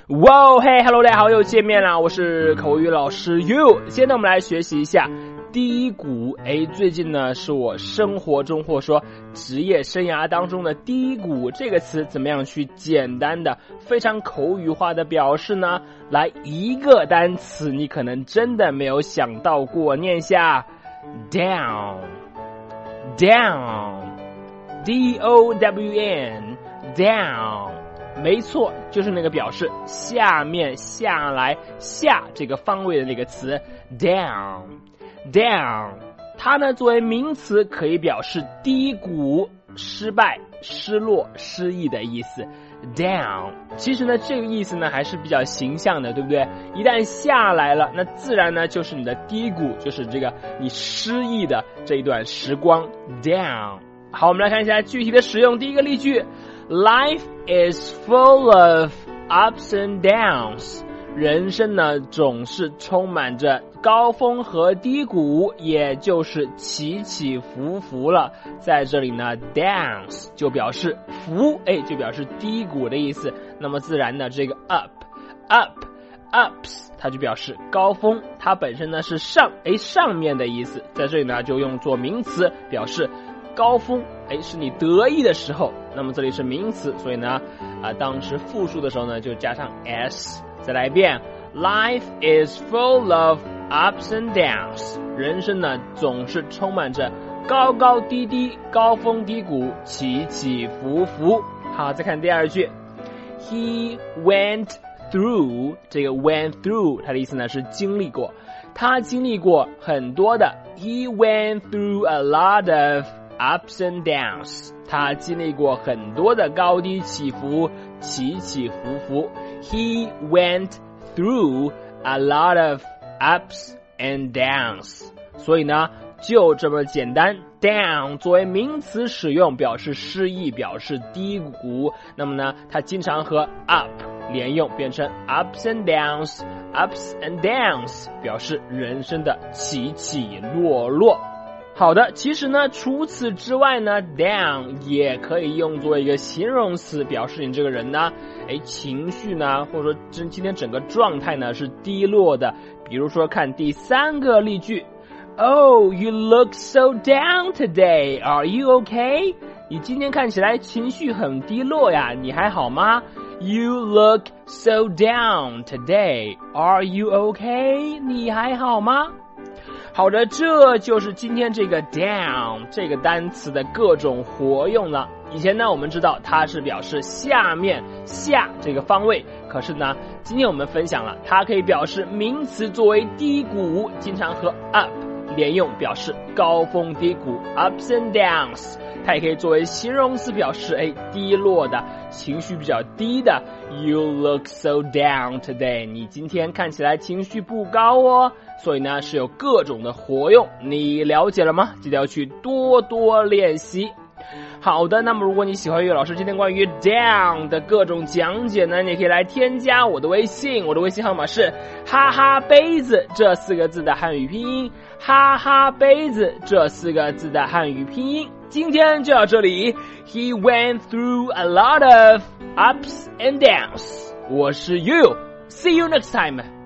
哇嘿 ，Hello， 大家好，又见面了，我是口语老师 You。现在我们来学习一下低谷。最近呢是我生活中或者说职业生涯当中的低谷这个词，怎么样去简单的、非常口语化的表示呢？来，一个单词你可能真的没有想到过，念下 down，down，D-O-W-N， down。没错，就是那个表示下面、下来、下这个方位的那个词 down。它呢作为名词可以表示低谷、失败、失落、失意的意思 down。其实呢这个意思呢还是比较形象的，对不对？一旦下来了，那自然呢就是你的低谷，就是这个你失意的这一段时光 down。好，我们来看一下具体的使用。第一个例句，Life is full of ups and downs。人生呢总是充满着高峰和低谷，也就是起起伏伏了。在这里呢 downs 就表示伏，就表示低谷的意思。那么自然呢这个 ups 它就表示高峰，它本身呢是上面的意思。在这里呢就用作名词表示高峰，是你得意的时候。那么这里是名词，所以呢当时复数的时候呢就加上 s。再来一遍， Life is full of ups and downs。 人生呢总是充满着高高低低、高峰低谷、起起伏伏。好，再看第二句， He went through， 这个 went through 它的意思呢是经历过，他经历过很多的， He went through a lot of ups and downs， 他经历过很多的高低起伏、起起伏伏。 He went through a lot of ups and downs。 所以呢就这么简单， down 作为名词使用，表示失意，表示低谷。那么呢它经常和 up 连用，变成 ups and downs， ups and downs 表示人生的起起落落。好的，其实呢除此之外呢 down 也可以用作一个形容词，表示你这个人呢情绪呢或者说今天整个状态呢是低落的。比如说看第三个例句， Oh, you look so down today. Are you okay? 你今天看起来情绪很低落呀，你还好吗？ You look so down today. Are you okay? 你还好吗？好的，这就是今天这个 down 这个单词的各种活用了。以前呢我们知道它是表示下面、下这个方位，可是呢今天我们分享了它可以表示名词作为低谷，经常和 up 连用，表示高峰低谷 ups and downs。 它也可以作为形容词，表示低落的，情绪比较低的。 You look so down today， 你今天看起来情绪不高哦。所以呢是有各种的活用，你了解了吗？记得要去多多练习。好的，那么如果你喜欢岳老师今天关于 down 的各种讲解呢，你可以来添加我的微信，我的微信号码是哈哈杯子这4个字的汉语拼音，哈哈杯子这4个字的汉语拼音。今天就到这里， He went through a lot of ups and downs。 我是 You， See you next time。